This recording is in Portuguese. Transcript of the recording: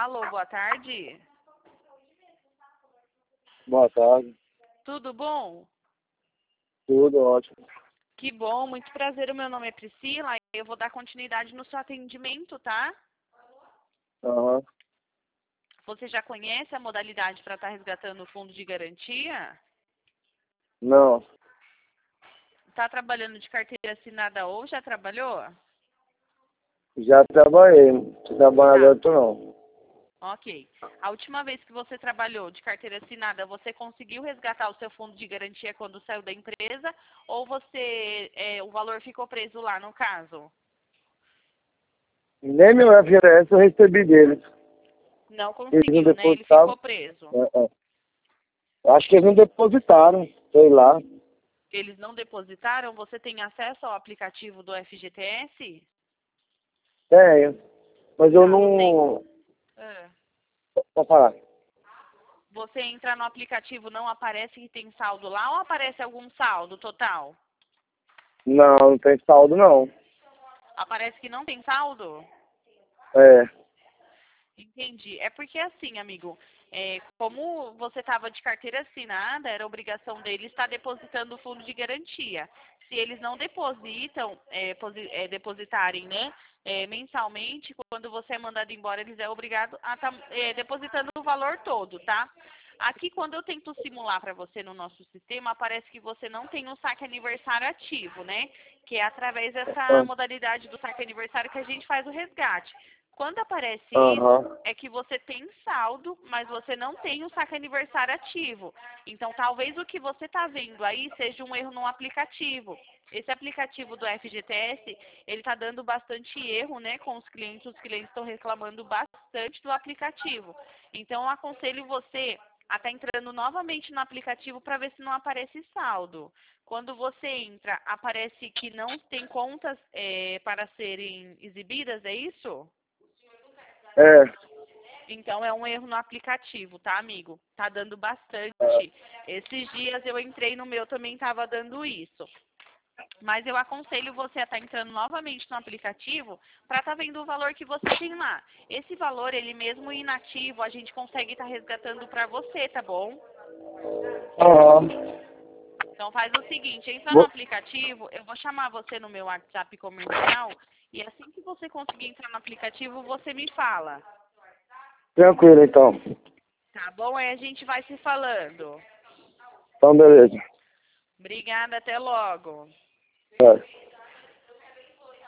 Alô, boa tarde. Boa tarde. Tudo bom? Tudo ótimo. Que bom, muito prazer. O meu nome é Priscila. Eu vou dar continuidade no seu atendimento, tá? Aham. Você já conhece a modalidade para estar resgatando o fundo de garantia? Não, Está trabalhando de carteira assinada ou já trabalhou? já trabalhei. Tô trabalhando agora, tô não. Ok. A última vez que você trabalhou de carteira assinada, você conseguiu resgatar o seu fundo de garantia quando saiu da empresa? Ou o valor ficou preso lá no caso? Nem meu FGTS eu recebi deles. Não Eles não conseguiu, né? Ele depositaram. ficou preso. Acho que eles não depositaram, sei lá. Eles não depositaram? Você tem acesso ao aplicativo do FGTS? Tenho. Mas eu Tá, não. Ah. Pode falar. Você entra no aplicativo, não aparece que tem saldo lá ou aparece algum saldo total? Não, não tem saldo não. Aparece que não tem saldo? É. Entendi. É porque assim, amigo, como você estava de carteira assinada, era obrigação deles estar depositando o fundo de garantia. Se eles não depositam, depositarem, né, mensalmente, quando você é mandado embora, eles é obrigado a estar depositando o valor todo, tá? Aqui, quando eu tento simular para você no nosso sistema, aparece que você não tem um saque aniversário ativo, né? Que é através dessa modalidade do saque aniversário que a gente faz o resgate. Quando aparece Aham. isso, é que você tem saldo, mas você não tem o saque aniversário ativo. Então, talvez o que você está vendo aí seja um erro no aplicativo. Esse aplicativo do FGTS, ele está dando bastante erro, né, com os clientes. Os clientes estão reclamando bastante do aplicativo. Então, eu aconselho você a estar entrando novamente no aplicativo para ver se não aparece saldo. Quando você entra, aparece que não tem contas para serem exibidas, é isso? É. Então, é um erro no aplicativo, tá, amigo? Tá dando bastante. Esses dias eu entrei no meu, também tava dando isso. Mas eu aconselho você a estar entrando novamente no aplicativo para estar vendo o valor que você tem lá. Esse valor, ele mesmo inativo, a gente consegue estar resgatando para você, tá bom? Aham. Então, faz o seguinte, entra no Vou- aplicativo, eu vou chamar você no meu WhatsApp comercial e assim que você conseguir entrar no aplicativo, você me fala. Tranquilo, então. Tá bom? Aí a gente vai se falando. Então, beleza. Obrigada, até logo. É.